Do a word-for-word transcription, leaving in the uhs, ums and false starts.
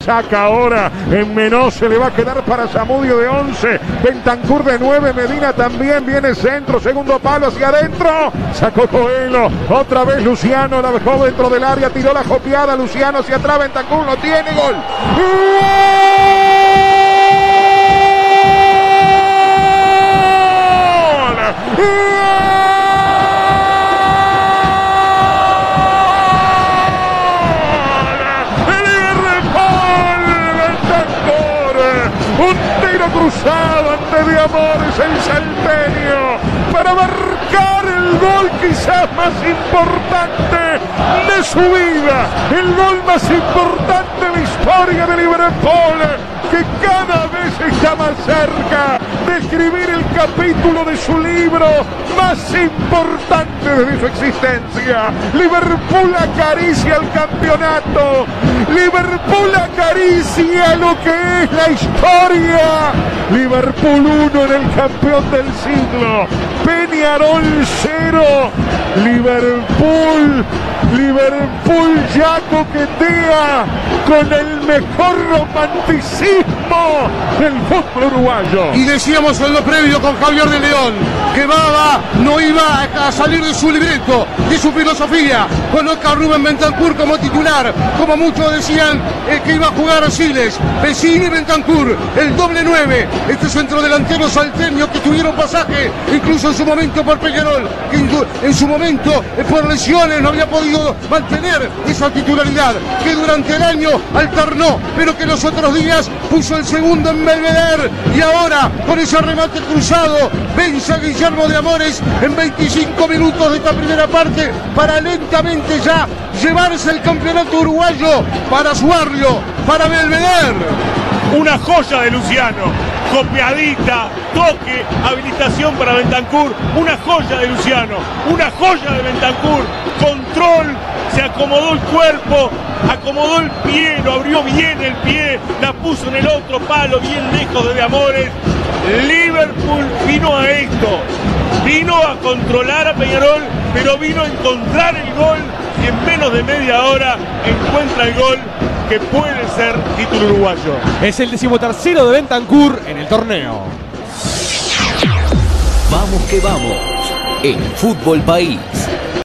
saca ahora. En menos se le va a quedar para Zamudio de once. Bentancur de nueve. Medina también. Viene centro. Segundo palo hacia adentro. Sacó Coelho. Otra vez Luciano. La dejó dentro del área. Tiró la jopeada. Luciano hacia atrás. Bentancur no tiene gol. ¡Gol! Un tiro cruzado ante de Amores, el salteño, para marcar el gol quizás más importante de su vida, el gol más importante de la historia de Liverpool, que cada vez está más cerca de escribir el capítulo de su libro más importante desde su existencia. Liverpool acaricia el campeonato, Liverpool acaricia lo que es la historia. Liverpool uno en el campeón del siglo, Peñarol cero. Liverpool, Liverpool ya coquetea con el mejor romanticismo del fútbol uruguayo. Y decíamos en lo previo con Javier de León que Baba no iba a salir de su libreto, de su filosofía. Coloca a Rubén Bentancur como titular, como muchos decían eh, que iba a jugar a Siles. Vecini y Bentancur, el doble nueve, este centrodelantero salteño que tuvieron pasaje incluso en su momento por Peñarol, que en su momento eh, por lesiones no había podido mantener esa titularidad, que durante el año alternó, pero que los otros días puso el segundo en Belvedere, y ahora con ese remate cruzado vence a Guillermo de Amores en veinticinco minutos de esta primera parte para lentamente ya llevarse el campeonato uruguayo para su barrio, para Belvedere. Una joya de Luciano, copiadita, toque, habilitación para Bentancur, una joya de Luciano, una joya de Bentancur, control, se acomodó el cuerpo, acomodó el pie, lo abrió bien el pie, la puso en el otro palo, bien lejos de De Amores. Liverpool vino a esto, vino a controlar a Peñarol, pero vino a encontrar el gol y en menos de media hora encuentra el gol que puede ser título uruguayo. Es el decimotercero de Bentancur en el torneo. Vamos que vamos, en Fútbol País.